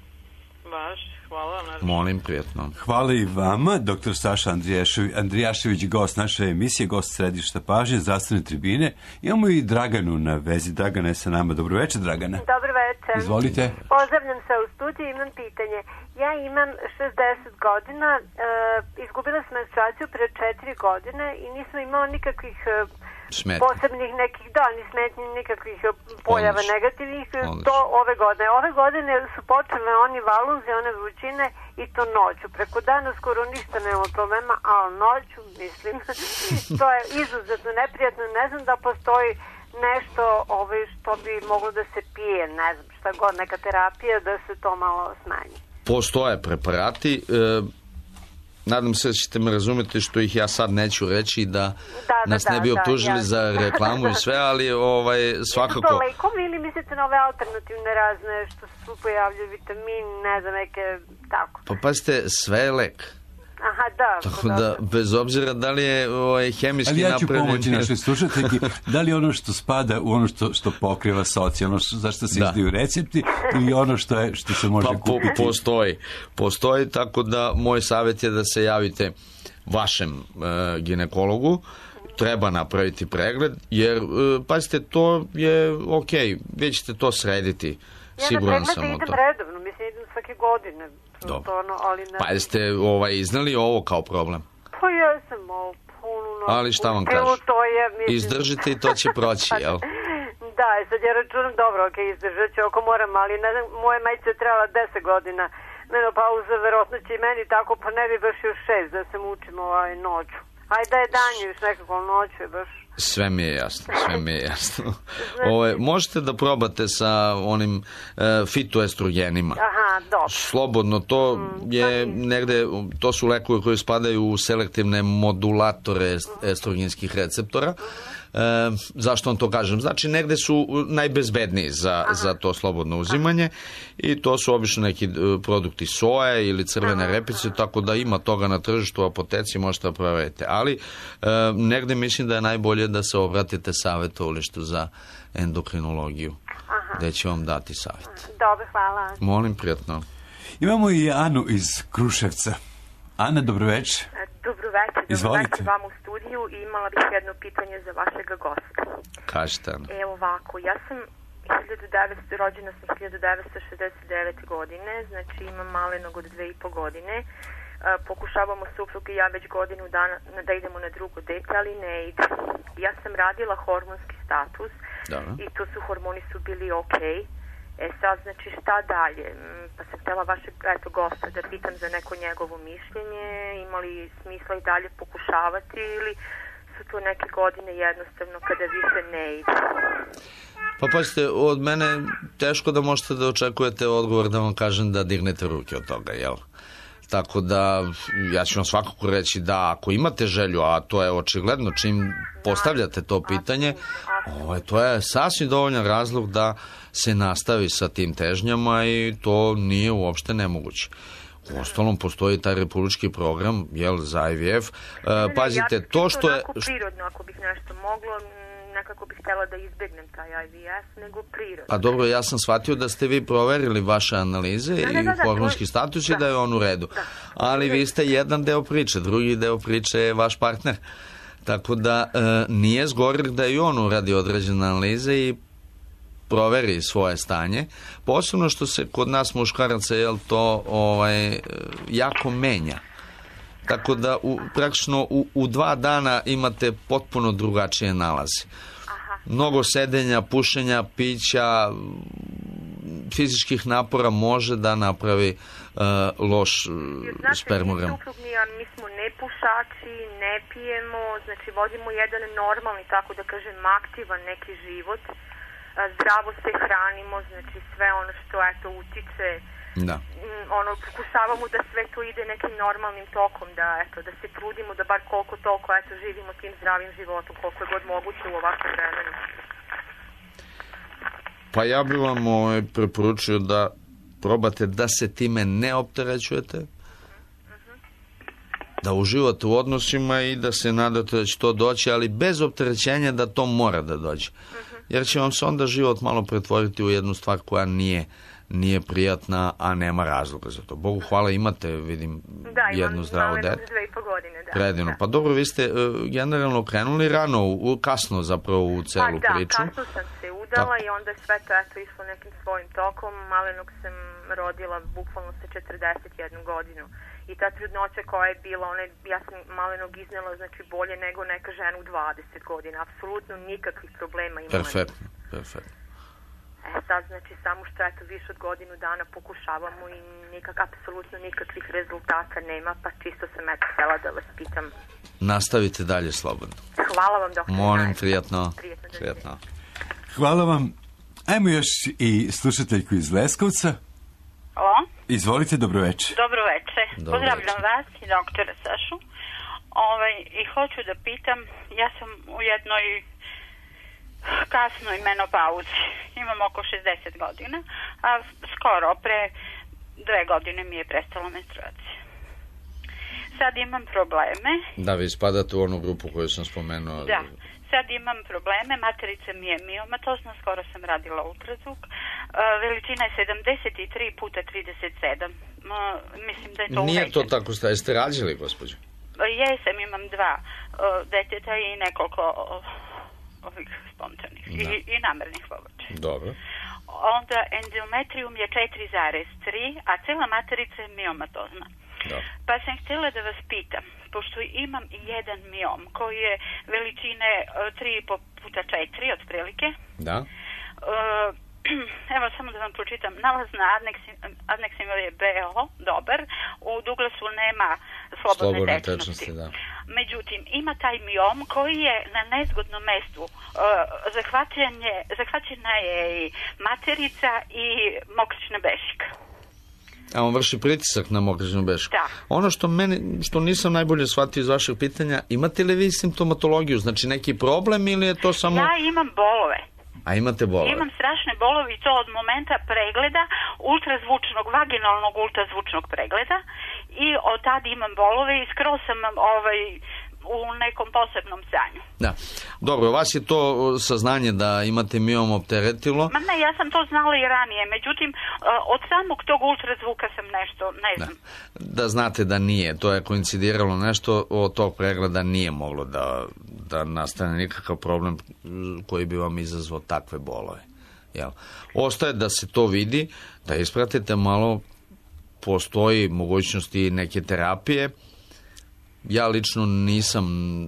Baš, hvala vam. Molim, prijatno. Hvala i vama, doktor Saša Andrijašević, gost naše emisije, gost središta pažnje, zdravstvene tribine. Imamo i Draganu na vezi. Dragana je sa nama. Dobro večer, Dragana. Dobro večer. Izvolite. Pozdravljam se u studiju, imam pitanje. Ja imam šezdeset godina, e, izgubila sam menstruaciju pre četiri godine i nisam imala nikakvih e, posebnih nekih, da, ni smetnji, nikakvih pojava Odlično. negativnih. Odlično. To ove godine. Ove godine su počele oni valunzi, one vrućine i to noću. Preko dana skoro ništa nema problema, ali noću, mislim, to je izuzetno neprijatno. Ne znam da postoji nešto ovaj, što bi moglo da se pije, ne znam, šta god, neka terapija da se to malo smanji. Postoje preparati, e, nadam se da ćete me razumjeti što ih ja sad neću reći da, da, da nas ne bi da, optužili da, za reklamu i sve, ali ovaj, svakako... Jesu to lekovi ili mislite na ove alternativne razne što se pojavljaju, vitamin, ne znam, neke tako? Pa pazite, sve je lek. Aha, da. Tako da, bez obzira da li je ovaj, hemijski napravljen... Ali ja ću pomoći našoj slušateljki, da li ono što spada u ono što, što pokriva socijalno, zašto se da. izdaju recepti ili ono što, je, što se može pa, kupiti? Po, postoji. Postoji, tako da moj savjet je da se javite vašem e, ginekologu, treba napraviti pregled, jer, e, pazite, to je ok, vi ćete to srediti. Ja Siguran sam sam idem o to. redovno, mislim, idem svake godine. Dobro. Ono, ali ne... Pa jeste ovaj, iznali ovo kao problem? Pa ja sam malo puno... Ali šta vam kažu? Je, mislim... Izdržite i to će proći, jel? Da, sad ja računam, dobro, ok, izdržat ću ako moram, ali ne znam, moje majice je trebala deset godina. Menopauza, verovatno će i meni tako, pa ne bi baš još šest da se mučim ovaj noću. Ajde da je danju još nekako noću je baš... Sve mi je jasno, sve mi je jasno. Ove, možete da probate sa onim e, fitoestrogenima. Aha, dobro. Slobodno, to je negde, to su lekovi koji spadaju u selektivne modulatore estrogenskih receptora. E, zašto vam to kažem? Znači, negde su najbezbedniji za, za to slobodno uzimanje i to su obično neki produkti soje ili crvene Aha. repice, tako da ima toga na tržištu u apoteci, možete da proverite. Ali, e, negde mislim da je najbolje da se obratite savjetovalištu za endokrinologiju, Aha. gde će vam dati savjet. Dobro, hvala. Molim, prijatno. Imamo i Anu iz Kruševca. Ana, dobro večer. Dobro večer. Izvolite. Vam u studiju i imala bih jedno pitanje za vašeg gosta. Kažete. Evo ovako, ja sam hiljadu devetsto, rođena sam hiljadu devetsto šezdeset devete. godine, znači imam malenog od dve i po godine. Pokušavamo suprug i ja već godinu dana da idemo na drugo dete, ali ne ide. Ja sam radila hormonski status Dobro. I tu su hormoni su bili okej. E sad, znači šta dalje? Pa sam htjela vašeg eto, gosta da pitam za neko njegovo mišljenje, ima li smisla i dalje pokušavati ili su to neke godine jednostavno kada više ne ide? Pa pazite, od mene teško da možete da očekujete odgovor da vam kažem da dignete ruke od toga, jel? Tako da, ja ću vam svakako reći da ako imate želju, a to je očigledno čim postavljate to pitanje, ovaj, to je sasvim dovoljan razlog da se nastavi sa tim težnjama i to nije uopšte nemoguće. U ostalom postoji taj republički program, jel, za I V F. E, pazite, ja to što je... prirodno, ako bih nešto moglo, nekako bih htjela da izbjegnem taj I V F, nego prirodno. Pa dobro, ja sam shvatio da ste vi proverili vaše analize da, i da, da, hormonski status i da, da je on u redu. Da. Ali vi ste jedan deo priče, drugi deo priče je vaš partner. Tako da e, nije zgorek da i on uradi određene analize i proveri svoje stanje. Posebno što se kod nas muškaraca jel, to ovaj, jako menja. Tako da u, praktično u, u dva dana imate potpuno drugačije nalaze. Aha. Mnogo sedenja, pušenja, pića, fizičkih napora može da napravi uh, loš znači, spermogram. Znači, mi suprug, mi smo ne pušači, ne pijemo, znači vodimo jedan normalni, tako da kažem, aktivan neki život. Zdravo se hranimo, znači sve ono što eto utiče, da. Ono, pokušavamo da sve to ide nekim normalnim tokom, da eto, da se trudimo da bar koliko toliko eto, živimo tim zdravim životom, koliko je god moguće u ovakvom vremenu. Pa ja bih vam ovaj, preporučio da probate da se time ne opterećujete, uh-huh. da uživate u odnosima i da se nadate da će to doći, ali bez opterećenja da to mora da dođe. Uh-huh. Jer će vam se onda život malo pretvoriti u jednu stvar koja nije, nije prijatna, a nema razloga za to. Bogu hvala, imate, vidim, da, jednu zdravu dete. Da, imam dve i po godine, da. Predivno. Pa dobro, vi ste uh, generalno krenuli rano, u, kasno zapravo u celu pa, da, priču. Pa da, kasno sam se udala tak. I onda sve to eto išlo nekim svojim tokom. Malenog sam rodila bukvalno sa četrdeset jednu godinu. I ta trudnoća koja je bila, ona, ja sam malenog iznela, znači bolje nego neka žena u dvadeset godina. Apsolutno nikakvih problema imala. Perfektno, perfektno. E sad, znači, samo što eto više od godinu dana pokušavamo i nikak, apsolutno nikakvih rezultata nema, pa čisto sam eto htjela da vas pitam. Nastavite dalje slobodno. Hvala vam, doktor. Molim, prijatno. Prijatno. Prijatno. Hvala vam. Ajmo još i slušateljku iz Leskovca. Halo? Izvolite, dobroveče. Dobroveče. Dobro Pozdravljam veče. Vas i doktora Sašu. Ovaj, I hoću da pitam, ja sam u jednoj kasnoj menopauzi. Imam oko šezdeset godina, a skoro pre dve godine mi je prestala menstruacija. Sad imam probleme. Da, vi spadate u onu grupu koju sam spomenuo. Da. Sad imam probleme, materica mi je miomatozna, skoro sam radila ultrazvuk. Uh, veličina je sedamdeset tri puta trideset sedam. Uh, mislim da je to Nije uvećen. to tako, sta, jeste rađali, gospođo? Uh, jesam, imam dva uh, deteta i nekoliko uh, ovih spontanih i, i namernih pobačaja. Dobro. Onda endometrium je četiri zarez tri, a cela materica je miomatozna. Da. Pa sam htjela da vas pitam, pošto imam jedan miom koji je veličine tri i po puta četiri otprilike. Da. Uh, evo samo da vam pročitam. Nalaz na adneksimil je B O, dobar. U Douglasu nema slobodne, slobodne tečnosti. tečnosti da. Međutim, ima taj miom koji je na nezgodnom mestu. Uh, zahvaćena je i materica i mokrična bešika. A on vrši pritisak na mokričnu bešku. Da. Ono što meni, što nisam najbolje shvatio iz vašeg pitanja, imate li vi simptomatologiju, znači neki problem ili je to samo... Ja imam bolove. A imate bolove? Imam strašne bolove i to od momenta pregleda, ultrazvučnog, vaginalnog ultrazvučnog pregleda i od tada imam bolove i skroz sam ovaj, u nekom posebnom stanju. Da. Dobro, vas je to saznanje da imate miom opteretilo? Ma ne, ja sam to znala i ranije, međutim, od samog tog ultrazvuka sam nešto, ne znam. Da, da znate da nije, to je koincidiralo nešto, od tog pregleda nije moglo da, da nastane nikakav problem koji bi vam izazvao takve bolove. Jel? Ostaje da se to vidi, da ispratite malo, postoji mogućnosti neke terapije. Ja lično nisam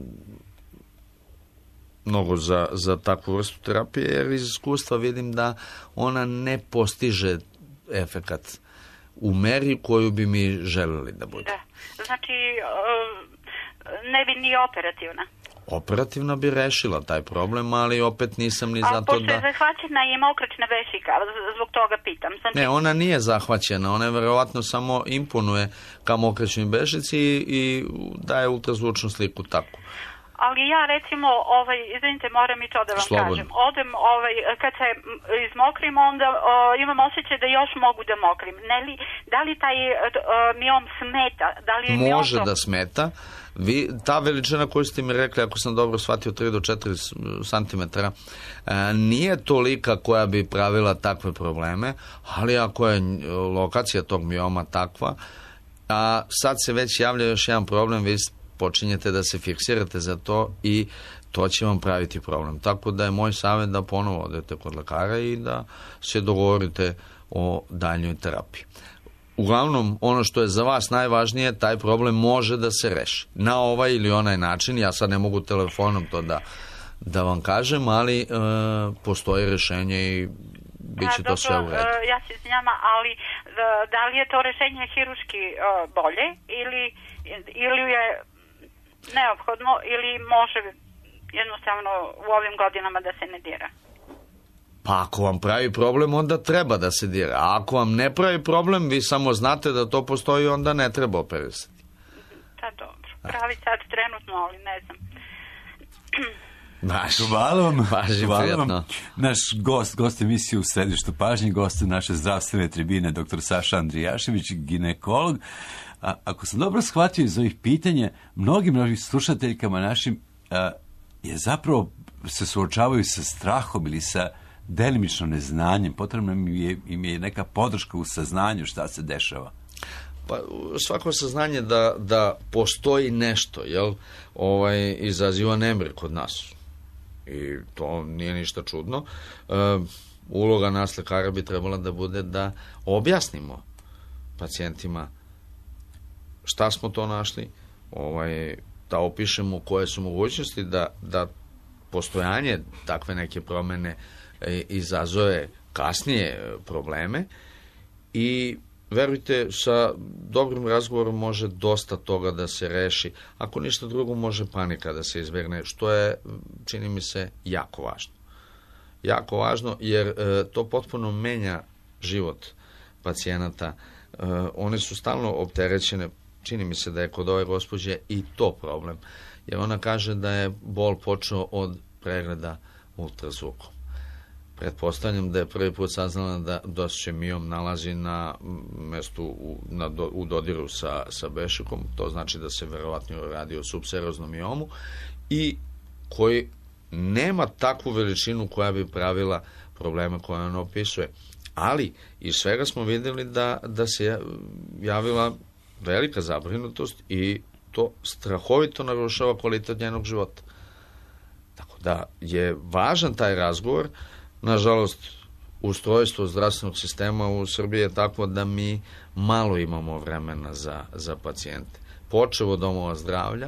mnogo za, za takvu vrstu terapije, jer iz iskustva vidim da ona ne postiže efekat u meri koju bi mi želeli da bude. Da. Znači, ne bi ni operativna. Operativno bi rešila taj problem, ali opet nisam ni zato da... A pošto je zahvaćena i mokraćna vešika, zbog toga pitam. Znači... Ne, ona nije zahvaćena, ona je verovatno samo imponuje ka mokraćnoj vešici i, i daje ultrazvučnu sliku tako. Ali ja recimo, ovaj, izvinite, moram i to da vam Slobodno. kažem. Odem, ovaj, kad se izmokrim, onda o, imam osjećaj da još mogu da mokrim. Ne li, da li taj o, miom smeta? Da li je Može miom to... da smeta. Vi, ta veličina koju ste mi rekli, ako sam dobro shvatio, tri do četiri santimetra, nije tolika koja bi pravila takve probleme, ali ako je lokacija tog mioma takva, a sad se već javlja još jedan problem, vi počinjete da se fiksirate za to i to će vam praviti problem. Tako da je moj savjet da ponovo odete kod lekara i da se dogovorite o daljnjoj terapiji. Uglavnom, ono što je za vas najvažnije, taj problem može da se reši. Na ovaj ili onaj način, ja sad ne mogu telefonom to da, da vam kažem, ali e, postoji rešenje i bit će to sve u redu. Ja se izvinjam, ali da li je to rešenje hiruški bolje ili, ili je neophodno ili može jednostavno u ovim godinama da se ne dira? Pa ako vam pravi problem, onda treba da se dira. A ako vam ne pravi problem, vi samo znate da to postoji, onda ne treba operisati. Da, dobro. Pravi sad trenutno, ali ne znam. Baš. Hvala vam. Baš vam. Naš gost, gost emisije u središtu pažnje, gost naše zdravstvene tribine, doktor Saša Andrijašević, ginekolog. A, ako sam dobro shvatio iz ovih pitanja, mnogim mnogim slušateljkama našim a, je zapravo se suočavaju sa strahom ili sa delimično neznanjem. Potrebno im je, im je neka podrška u saznanju šta se dešava. Pa svako saznanje da, da postoji nešto, jel, ovaj, izaziva nemir kod nas. I to nije ništa čudno. E, uloga nas lekara bi trebala da bude da objasnimo pacijentima šta smo to našli, ovaj, da opišemo koje su mogućnosti da, da postojanje takve neke promene izazove kasnije probleme i verujte, sa dobrim razgovorom može dosta toga da se reši. Ako ništa drugo, može panika da se izbegne, što je, čini mi se, jako važno. Jako važno, jer e, to potpuno menja život pacijenata. E, one su stalno opterećene. Čini mi se da je kod ove gospođe i to problem, jer ona kaže da je bol počeo od pregleda ultrazvukom. Pretpostavljam da je prvi put saznala da, da se miom nalazi na mestu u, na, u dodiru sa, sa bešikom, to znači da se verovatno radi o subseroznom miomu i koji nema takvu veličinu koja bi pravila probleme koje on opisuje. Ali iz svega smo vidjeli da, da se javila velika zabrinutost i to strahovito narušava kvalitet njenog života. Tako da je važan taj razgovor. Nažalost, ustrojstvo zdravstvenog sistema u Srbiji je takvo da mi malo imamo vremena za, za pacijente. Počev od domova zdravlja,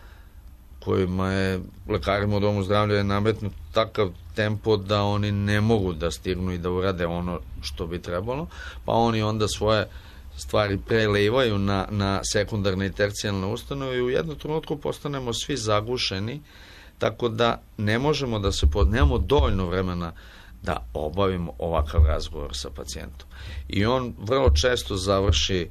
kojima je, lekarima u domu zdravlja je nametnut takav tempo da oni ne mogu da stignu i da urade ono što bi trebalo, pa oni onda svoje stvari prelevaju na, na sekundarne i tercijalne ustanove i u jednom trenutku postanemo svi zagušeni, tako da ne možemo da se, pod... nemamo dovoljno vremena da obavimo ovakav razgovor sa pacijentom. I on vrlo često završi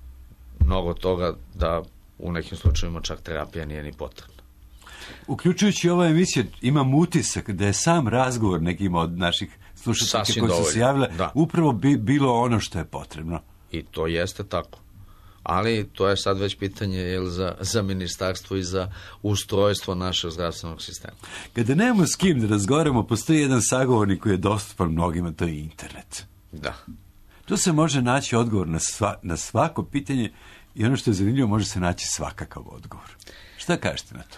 mnogo toga da u nekim slučajevima čak terapija nije ni potrebna. Uključujući ova emisija, imam utisak da je sam razgovor nekima od naših slušateljka koji su se javile upravo bi bilo ono što je potrebno. I to jeste tako. Ali to je sad već pitanje jel, za, za ministarstvo i za ustrojstvo našeg zdravstvenog sistema. Kada nemamo s kim da razgovaramo, postoji jedan sagovornik koji je dostupan mnogima, to je internet. Da. Tu se može naći odgovor na, sva, na svako pitanje i ono što je zanimljivo, može se naći svakakav odgovor. Šta kažete na to?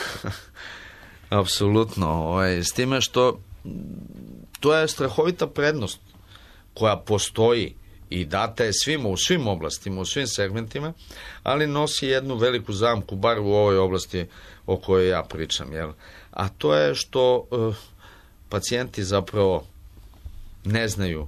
Apsolutno. Ovaj, s time što to je strahovita prednost koja postoji i data je svima u svim oblastima, u svim segmentima, ali nosi jednu veliku zamku, bar u ovoj oblasti o kojoj ja pričam. Jel? A to je što uh, pacijenti zapravo ne znaju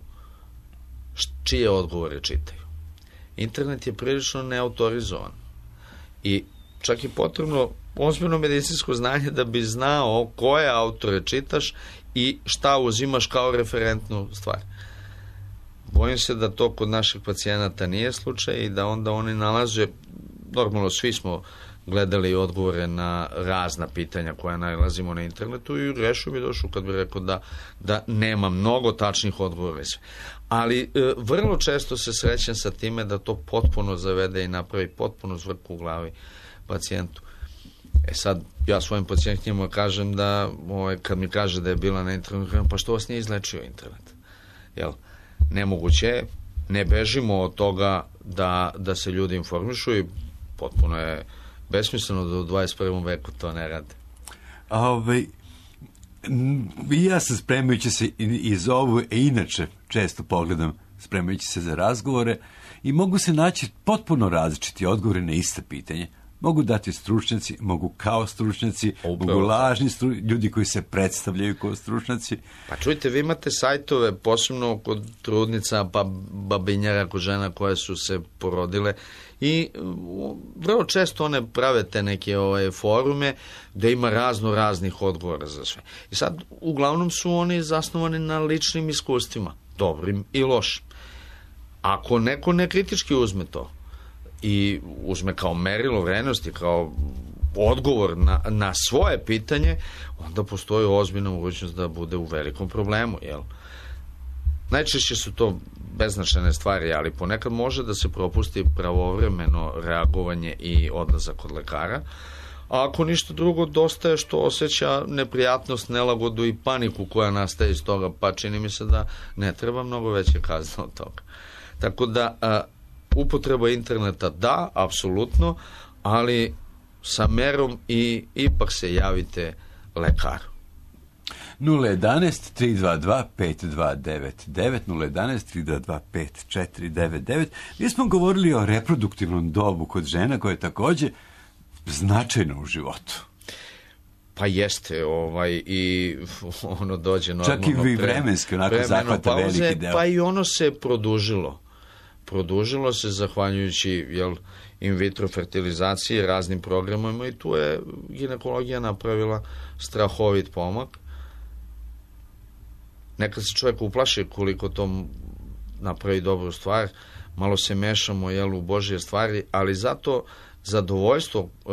čije odgovore čitaju. Internet je prilično neautorizovan i čak i potrebno ozbiljno medicinsko znanje da bi znao koje autore čitaš i šta uzimaš kao referentnu stvar. Bojim se da to kod naših pacijenata nije slučaj i da onda oni nalaze, normalno svi smo gledali odgovore na razna pitanja koja nalazimo na internetu i Rešu bi došao kad bi rekao da, da nema mnogo tačnih odgovora. Ali e, vrlo često se srećem sa time da to potpuno zavede i napravi potpuno zvrku u glavi pacijentu. E sad, ja svojim pacijentima kažem da, ovaj, kad mi kaže da je bila na internetu, kažem, pa što vas nije izlečio internet? Jel? Nemoguće je, ne bežimo od toga da, da se ljudi informišu i potpuno je besmisleno da u dvadeset prvom veku to ne rade. Ove, ja sam spremajući se iz ovu, e inače često pogledam spremajući se za razgovore i mogu se naći potpuno različiti odgovore na iste pitanje. Mogu dati stručnjaci, mogu kao stručnjaci, Upravo. mogu lažni stru... ljudi koji se predstavljaju kao stručnjaci. Pa čujte, vi imate sajtove, posebno kod trudnica, pa babinjara, kod žena koje su se porodile i vrlo često one prave te neke ovaj, forume gde ima razno raznih odgovora za sve. I sad, uglavnom su oni zasnovani na ličnim iskustvima, dobrim i lošim. Ako neko ne kritički uzme to, i uzme kao merilo vrednosti, kao odgovor na, na svoje pitanje, onda postoji ozbiljna mogućnost da bude u velikom problemu. Jel? Najčešće su to beznačajne stvari, ali ponekad može da se propusti pravovremeno reagovanje i odlazak kod lekara. A ako ništa drugo, dosta je što osjeća neprijatnost, nelagodu i paniku koja nastaje iz toga, pa čini mi se da ne treba mnogo veće kazne od toga. Tako da a, upotreba interneta da, apsolutno, ali sa merom i ipak se javite lekaru. nula jedanaest tri dva dva pet dva devet devet nula jedanaest tri dva dva pet četiri devet devet. Mi smo govorili o reproduktivnom dobu kod žena koje je takođe značajno u životu. Pa jeste, ovaj, i ono dođe normalno. Čak i vi vremenski, onako zahvata veliki deo. Pa i ono se produžilo. Produžilo se zahvaljujući jel, in vitro fertilizaciji, raznim programima i tu je ginekologija napravila strahovit pomak. Nekad se čovjek uplaši koliko to napravi dobru stvar, malo se mešamo jel, u Božje stvari, ali zato zadovoljstvo e,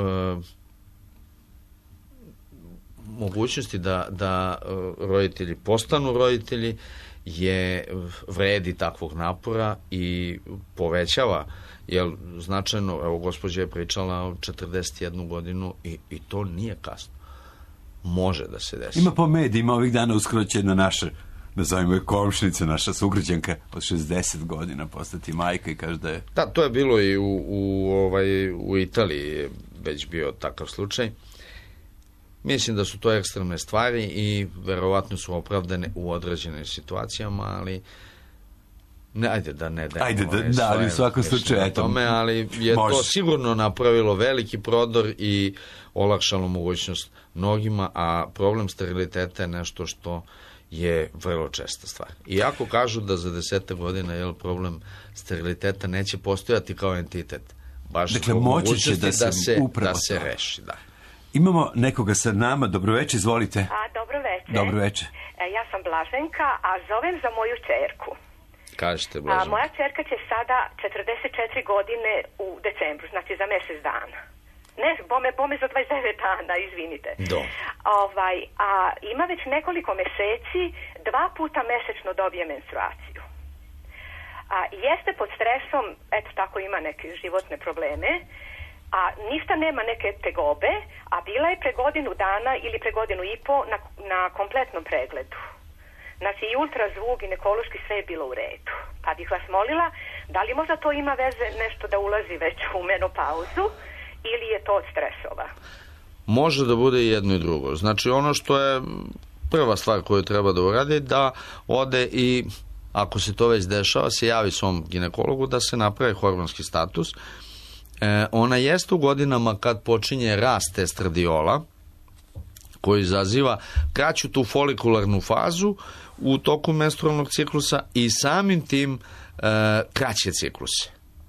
mogućnosti da, da roditelji postanu roditelji je vredi takvog napora i povećava, jer značajno, evo gospođa je pričala o četrdeset jednu godinu i, i to nije kasno. Može da se desi. Ima po medijima ovih dana uskoro će na naše, nazovimo je komšnica, naša sugrađanka od šezdeset godina postati majka i kaže da je... Da, to je bilo i u, u, ovaj, u Italiji je već bio takav slučaj. Mislim da su to ekstremne stvari i verovatno su opravdane u određenim situacijama, ali ne, ajde da ne dajemo. Ajde da, da, ali u svakom slučaju tome, ali je može. To sigurno napravilo veliki prodor i olakšalo mogućnost mnogima, a problem steriliteta je nešto što je vrlo česta stvar. Iako kažu da za desete godina je problem steriliteta neće postojati kao entitet. Baš dakle, moći će da se, da se, da se reši, da. Imamo nekoga sa nama. Dobroveče, izvolite. A, dobroveče. Dobroveče. E, ja sam Blaženka, a zovem za moju čerku. Kažete, Blaženka. A moja čerka će sada četrdeset četiri godine u decembru, znači za mjesec dana. Ne, bome, bome za dvadeset devet dana, izvinite. Do. Ovaj, a ima već nekoliko mjeseci, dva puta mjesečno dobije menstruaciju. A, a jeste pod stresom, eto tako ima neke životne probleme, a ništa nema neke tegobe, a bila je pre godinu dana ili pre godinu i po na, na kompletnom pregledu. Znači i ultrazvuk, ginekološki, sve je bilo u redu. Pa bih vas molila, da li možda to ima veze nešto da ulazi već u menopauzu ili je to od stresova? Može da bude i jedno i drugo. Znači ono što je prva stvar koju treba da uradi, da ode i, ako se to već dešava, se javi svom ginekologu da se napravi hormonski status. E, ona jeste u godinama kad počinje rast estradiola, koji izaziva kraću tu folikularnu fazu u toku menstrualnog ciklusa i samim tim e, kraće cikluse.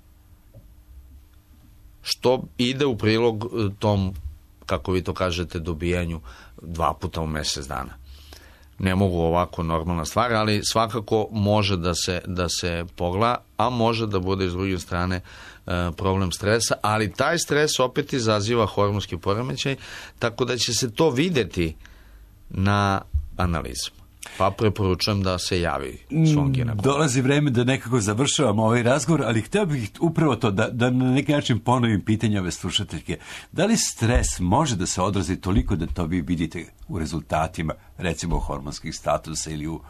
Što ide u prilog tom, kako vi to kažete, dobijanju dva puta u mjesec dana. Ne mogu ovako normalna stvar, ali svakako može da se, da se pogleda, a može da bude s druge strane problem stresa, ali taj stres opet izaziva hormonski poremećaj, tako da će se to vidjeti na analizama. Pa preporučujem da se javi svom ginekologu. Dolazi vreme da nekako završavamo ovaj razgovor, ali htio bih upravo to, da, da na neki način ponovim pitanje ove slušateljke. Da li stres može da se odrazi toliko da to vi vidite u rezultatima, recimo hormonskih statusa ili u...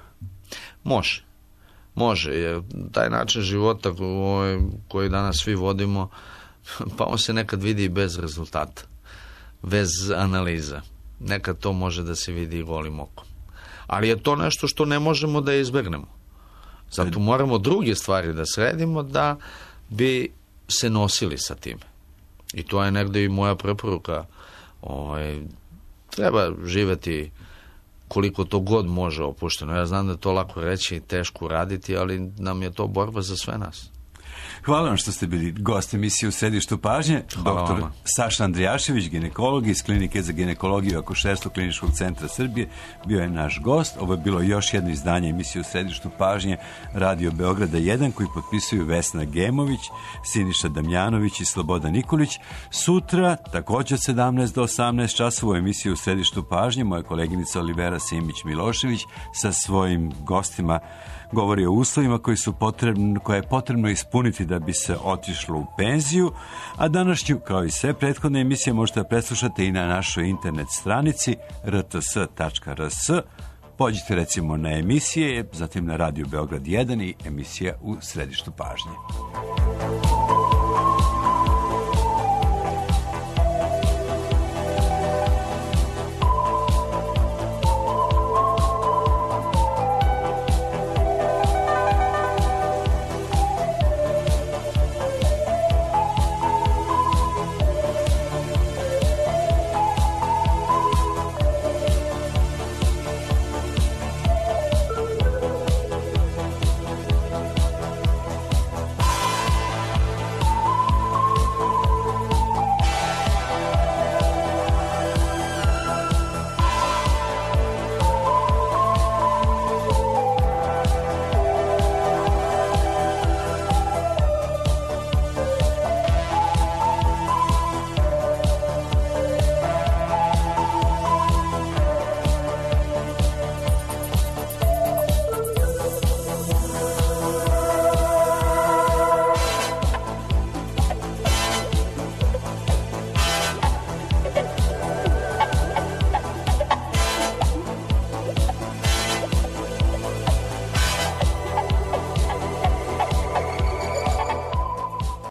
Može. Može, jer taj način života koji danas svi vodimo, pa on se nekad vidi i bez rezultata, bez analiza. Nekad to može da se vidi i golim okom. Ali je to nešto što ne možemo da izbegnemo. Zato moramo druge stvari da sredimo da bi se nosili sa tim. I to je negdje i moja preporuka. Ovaj, treba živjeti koliko to god može opušteno. Ja znam da je to lako reći i teško raditi, ali nam je to borba za sve nas. Hvala vam što ste bili gost emisije U središtu pažnje. Doktor Saša Andrijašević, ginekolog iz Klinike za ginekologiju i akušerstvo Kliničkog centra Srbije, bio je naš gost. Ovo je bilo još jedno izdanje emisije U središtu pažnje Radio Beograda jedan, koji potpisuju Vesna Gemović, Siniša Damjanović i Sloboda Nikolić. Sutra, također od sedamnaest do osamnaest časova, u emisiju U središtu pažnje moja koleginica Olivera Simić-Milošević sa svojim gostima govori o uslovima koji su potrebni, koje je potrebno ispuniti da bi se otišlo u penziju, a današnju, kao i sve prethodne emisije, možete preslušati i na našoj internet stranici r t s tačka r s. Pođite recimo na emisije, zatim na Radio Beograd jedan i emisija U središtu pažnje.